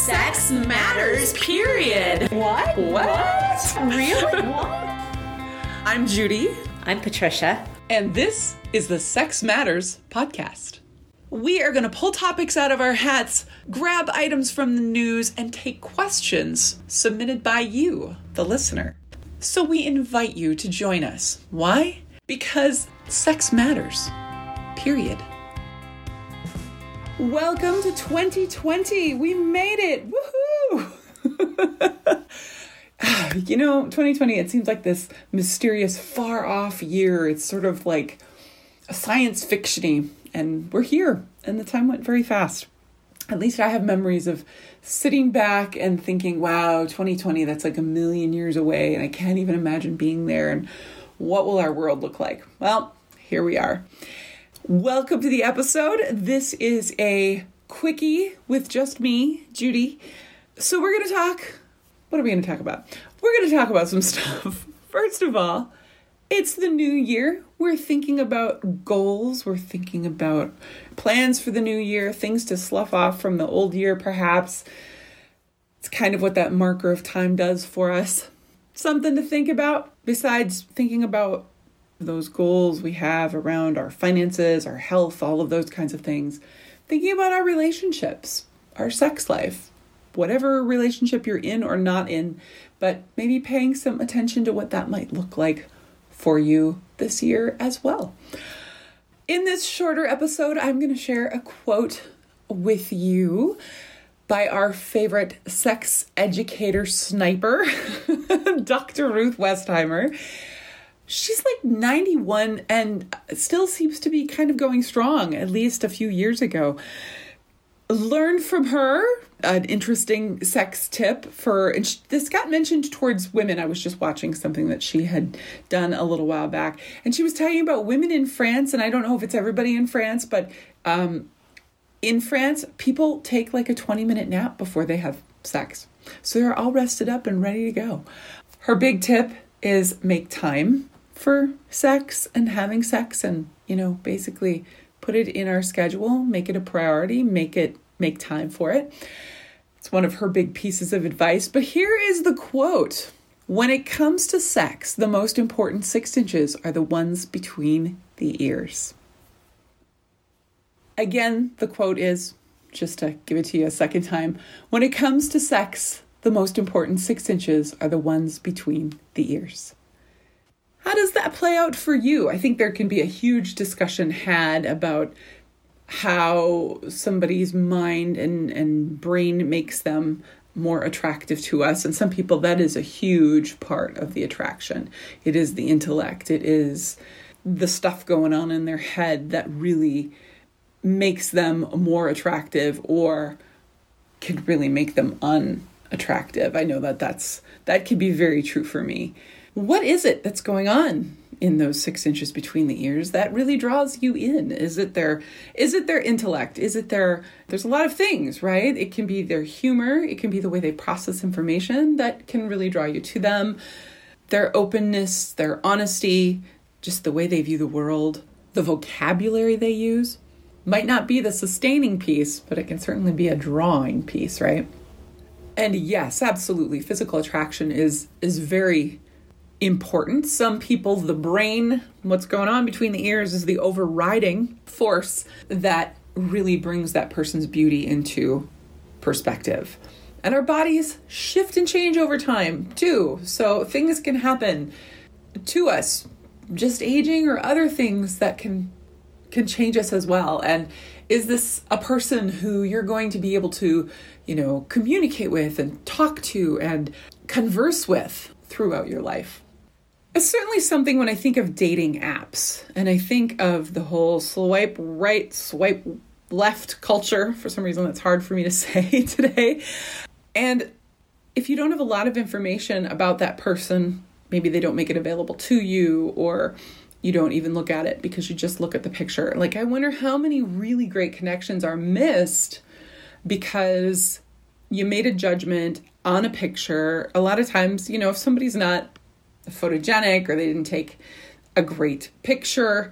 Sex matters, period. What? Really? What? I'm Judy. I'm Patricia. And this is the Sex Matters podcast. We are going to pull topics out of our hats, grab items from the news, and take questions submitted by you, the listener. So we invite you to join us. Why? Because sex matters. Period. Welcome to 2020. We made it. Woohoo! 2020, it seems like this mysterious, far-off year. It's sort of like a science fiction-y, and we're here, and the time went very fast. At least I have memories of sitting back and thinking, wow, 2020, that's like a million years away, and I can't even imagine being there, and what will our world look like? Well, here we are. Welcome to the episode. This is a quickie with just me, Judy. So we're going to talk. What are we going to talk about? We're going to talk about some stuff. First of all, it's the new year. We're thinking about goals. We're thinking about plans for the new year, things to slough off from the old year, perhaps. It's kind of what that marker of time does for us. Something to think about besides thinking about those goals we have around our finances, our health, all of those kinds of things. Thinking about our relationships, our sex life, whatever relationship you're in or not in, but maybe paying some attention to what that might look like for you this year as well. In this shorter episode, I'm going to share a quote with you by our favorite sex educator sniper, Dr. Ruth Westheimer. She's like 91 and still seems to be kind of going strong, at least a few years ago. Learn from her an interesting sex tip this got mentioned towards women. I was just watching something that she had done a little while back, and she was talking about women in France, and I don't know if it's everybody in France, but in France, people take like a 20-minute nap before they have sex. So they're all rested up and ready to go. Her big tip is make time for sex and having sex, and, basically put it in our schedule, make it a priority, make time for it. It's one of her big pieces of advice. But here is the quote. When it comes to sex, the most important 6 inches are the ones between the ears. Again, the quote is, just to give it to you a second time, when it comes to sex, the most important 6 inches are the ones between the ears. How does that play out for you? I think there can be a huge discussion had about how somebody's mind and brain makes them more attractive to us. And some people, that is a huge part of the attraction. It is the intellect. It is the stuff going on in their head that really makes them more attractive or can really make them unattractive. I know that can be very true for me. What is it that's going on in those 6 inches between the ears that really draws you in? Is it their intellect? There's a lot of things, right? It can be their humor. It can be the way they process information that can really draw you to them. Their openness, their honesty, just the way they view the world, the vocabulary they use. Might not be the sustaining piece, but it can certainly be a drawing piece, right? And yes, absolutely, physical attraction is very important. Some people, the brain, what's going on between the ears is the overriding force that really brings that person's beauty into perspective. And our bodies shift and change over time too. So things can happen to us, just aging or other things that can change us as well. And is this a person who you're going to be able to, communicate with and talk to and converse with throughout your life? It's certainly something when I think of dating apps and I think of the whole swipe right, swipe left culture. For some reason, that's hard for me to say today. And if you don't have a lot of information about that person, maybe they don't make it available to you, or you don't even look at it because you just look at the picture. Like, I wonder how many really great connections are missed because you made a judgment on a picture. A lot of times, if somebody's not photogenic or they didn't take a great picture,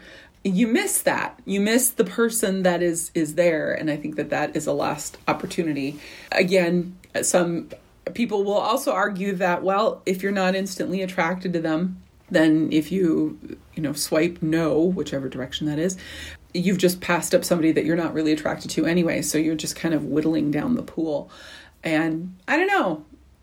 you miss that. You miss the person that is there. And I think that is a lost opportunity. Again, some people will also argue that, well, if you're not instantly attracted to them, then if you swipe no, whichever direction that is, you've just passed up somebody that you're not really attracted to anyway. So you're just kind of whittling down the pool. And I don't know.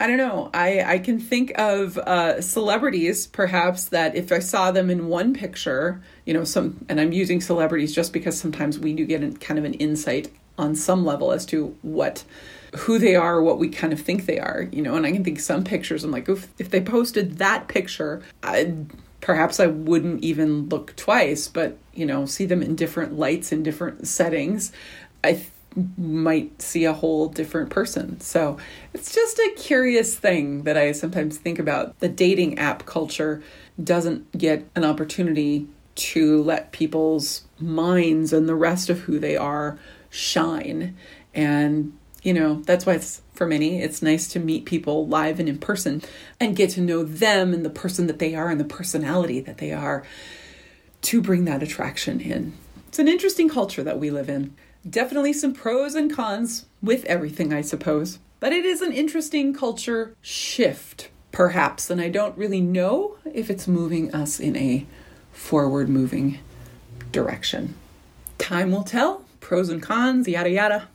I can think of celebrities, perhaps, that if I saw them in one picture, and I'm using celebrities just because sometimes we do get kind of an insight on some level as to who they are, what we kind of think they are, and I can think some pictures, I'm like, if they posted that picture, perhaps I wouldn't even look twice, but, see them in different lights, in different settings, I might see a whole different person. So it's just a curious thing that I sometimes think about. The dating app culture doesn't get an opportunity to let people's minds and the rest of who they are shine. And, that's why for many, it's nice to meet people live and in person and get to know them and the person that they are and the personality that they are to bring that attraction in. It's an interesting culture that we live in. Definitely some pros and cons with everything, I suppose. But it is an interesting culture shift, perhaps. And I don't really know if it's moving us in a forward-moving direction. Time will tell. Pros and cons, yada, yada.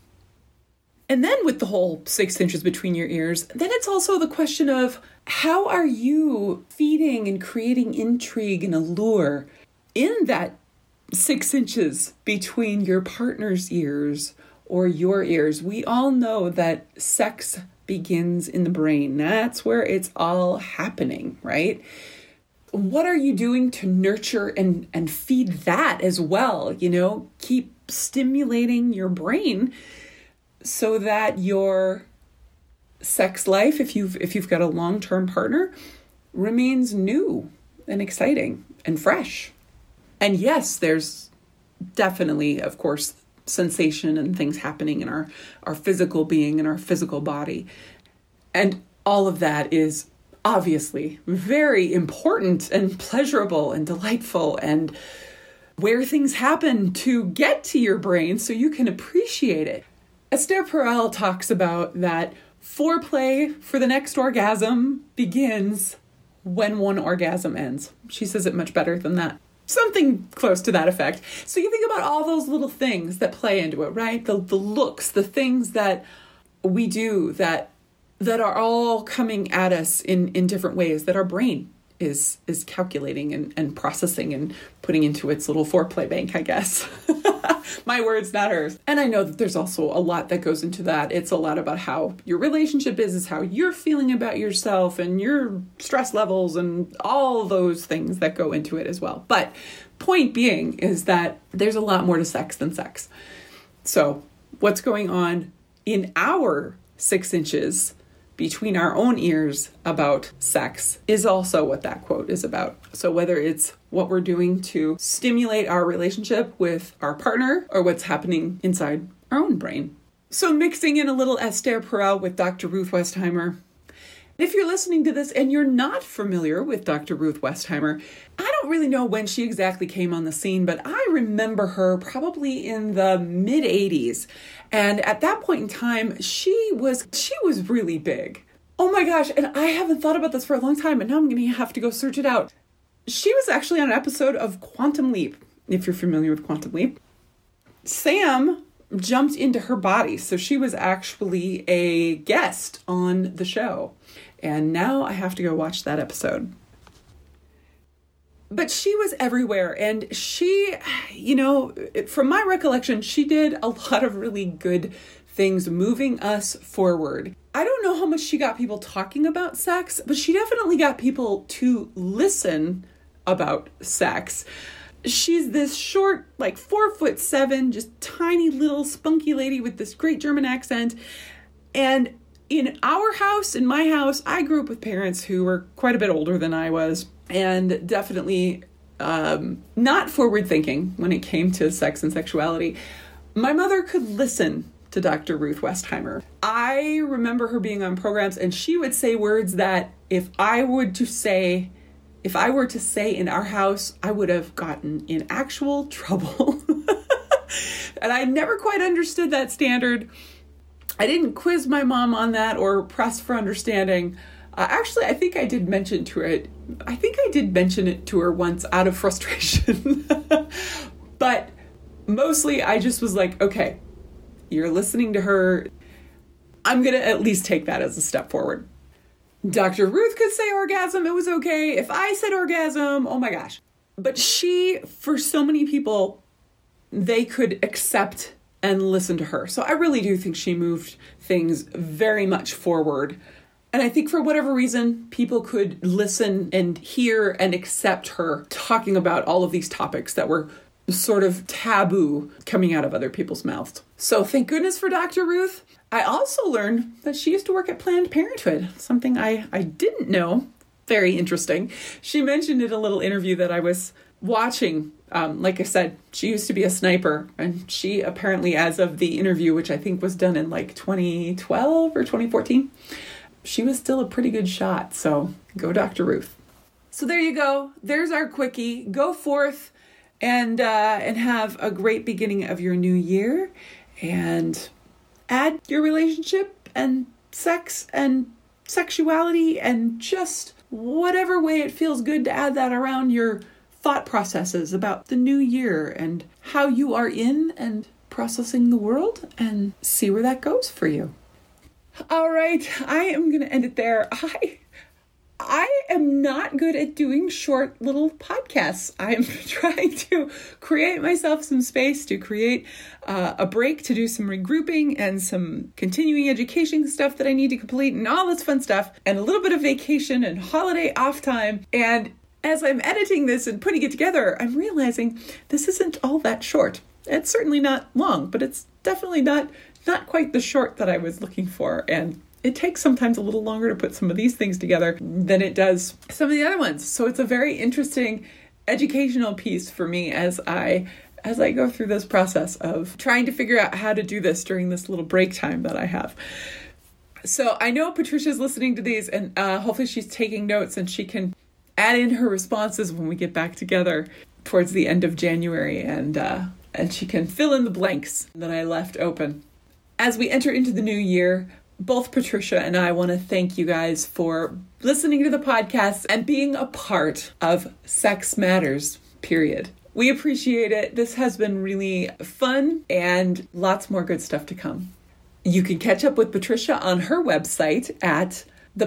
And then with the whole 6 inches between your ears, then it's also the question of how are you feeding and creating intrigue and allure in that 6 inches between your partner's ears or your ears. We all know that sex begins in the brain. That's where it's all happening, right? What are you doing to nurture and feed that as well? Keep stimulating your brain so that your sex life, if you've got a long-term partner, remains new and exciting and fresh. And yes, there's definitely, of course, sensation and things happening in our physical being and our physical body. And all of that is obviously very important and pleasurable and delightful and where things happen to get to your brain so you can appreciate it. Esther Perel talks about that foreplay for the next orgasm begins when one orgasm ends. She says it much better than that. Something close to that effect. So you think about all those little things that play into it, right? The looks, the things that we do that are all coming at us in different ways that our brain is calculating and processing and putting into its little foreplay bank, I guess. My words, not hers. And I know that there's also a lot that goes into that. It's a lot about how your relationship is how you're feeling about yourself and your stress levels and all those things that go into it as well. But point being is that there's a lot more to sex than sex. So what's going on in our 6 inches between our own ears about sex is also what that quote is about. So whether it's what we're doing to stimulate our relationship with our partner or what's happening inside our own brain. So mixing in a little Esther Perel with Dr. Ruth Westheimer. If you're listening to this and you're not familiar with Dr. Ruth Westheimer, I don't really know when she exactly came on the scene, but I remember her probably in the mid-'80s. And at that point in time, she was really big. Oh my gosh, and I haven't thought about this for a long time, and now I'm going to have to go search it out. She was actually on an episode of Quantum Leap, if you're familiar with Quantum Leap. Sam jumped into her body, so she was actually a guest on the show. And now I have to go watch that episode. But she was everywhere. And she, from my recollection, she did a lot of really good things moving us forward. I don't know how much she got people talking about sex, but she definitely got people to listen about sex. She's this short, 4'7", just tiny little spunky lady with this great German accent. And in our house, in my house, I grew up with parents who were quite a bit older than I was and definitely not forward thinking when it came to sex and sexuality. My mother could listen to Dr. Ruth Westheimer. I remember her being on programs and she would say words that if I if I were to say in our house, I would have gotten in actual trouble. And I never quite understood that standard. I didn't quiz my mom on that or press for understanding. Actually, I think I did mention it to her once out of frustration. But mostly I just was like, okay, you're listening to her. I'm going to at least take that as a step forward. Dr. Ruth could say orgasm. It was okay. If I said orgasm, oh my gosh. But she, for so many people, they could accept and listen to her. So I really do think she moved things very much forward. And I think for whatever reason, people could listen and hear and accept her talking about all of these topics that were sort of taboo coming out of other people's mouths. So thank goodness for Dr. Ruth. I also learned that she used to work at Planned Parenthood, something I didn't know. Very interesting. She mentioned in a little interview that I was watching. Like I said, she used to be a sniper, and she apparently, as of the interview, which I think was done in like 2012 or 2014, she was still a pretty good shot. So go Dr. Ruth. So there you go. There's our quickie. Go forth and have a great beginning of your new year, and add your relationship and sex and sexuality and just whatever way it feels good to add that around your thought processes about the new year and how you are in and processing the world, and see where that goes for you. All right, I am going to end it there. I am not good at doing short little podcasts. I am trying to create myself some space to create a break to do some regrouping and some continuing education stuff that I need to complete and all this fun stuff, and a little bit of vacation and holiday off time. And as I'm editing this and putting it together, I'm realizing this isn't all that short. It's certainly not long, but it's definitely not quite the short that I was looking for. And it takes sometimes a little longer to put some of these things together than it does some of the other ones. So it's a very interesting educational piece for me as I go through this process of trying to figure out how to do this during this little break time that I have. So I know Patricia's listening to these, and hopefully she's taking notes and she can add in her responses when we get back together towards the end of January, and she can fill in the blanks that I left open. As we enter into the new year, both Patricia and I want to thank you guys for listening to the podcast and being a part of Sex Matters, period. We appreciate it. This has been really fun and lots more good stuff to come. You can catch up with Patricia on her website at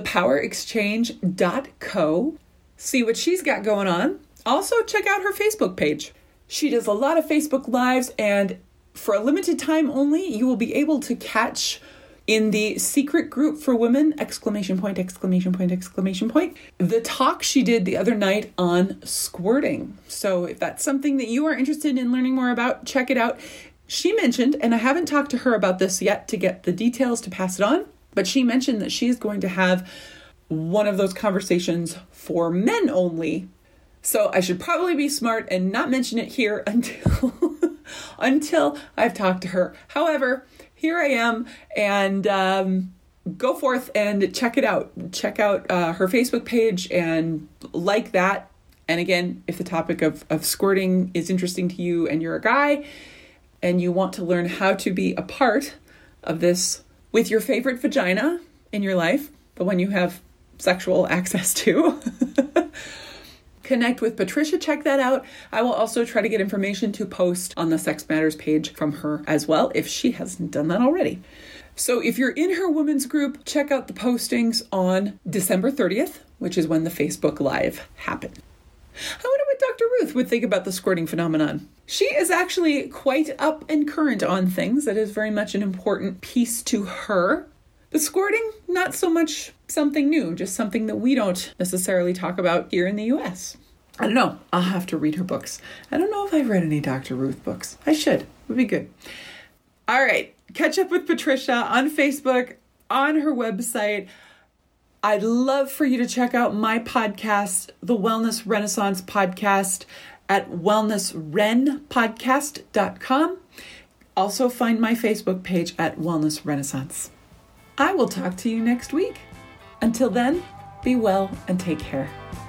thepowerexchange.co. See what she's got going on. Also, check out her Facebook page. She does a lot of Facebook Lives, and for a limited time only, you will be able to catch in the secret group for women, ! The talk she did the other night on squirting. So if that's something that you are interested in learning more about, check it out. She mentioned, and I haven't talked to her about this yet to get the details to pass it on, but she mentioned that she is going to have one of those conversations for men only. So I should probably be smart and not mention it here until I've talked to her. However, here I am, and go forth and check it out. Check out her Facebook page and like that. And again, if the topic of squirting is interesting to you and you're a guy and you want to learn how to be a part of this with your favorite vagina in your life, the one you have sexual access to, connect with Patricia, check that out. I will also try to get information to post on the Sex Matters page from her as well, if she hasn't done that already. So if you're in her women's group, check out the postings on December 30th, which is when the Facebook Live happened. I wonder what Dr. Ruth would think about the squirting phenomenon. She is actually quite up and current on things. That is very much an important piece to her. The squirting, not so much something new, just something that we don't necessarily talk about here in the U.S. I don't know. I'll have to read her books. I don't know if I've read any Dr. Ruth books. I should. It would be good. All right. Catch up with Patricia on Facebook, on her website. I'd love for you to check out my podcast, the Wellness Renaissance Podcast, at wellnessrenpodcast.com. Also find my Facebook page at Wellness Renaissance. I will talk to you next week. Until then, be well and take care.